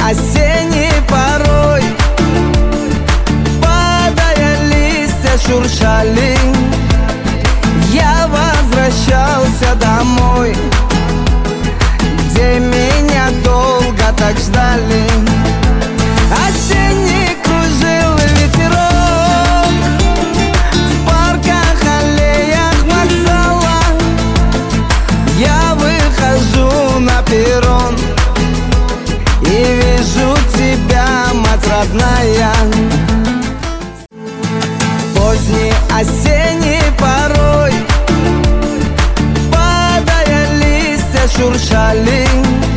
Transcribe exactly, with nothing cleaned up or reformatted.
осенней порой, падая листья шуршали, я возвращался домой, где меня долго так ждали. Осенний кружил ветерок в парках, аллеях вокзала. Я выхожу на перрон и вижу тебя, мать родная. Поздний осенний порой, падая листья шуршали,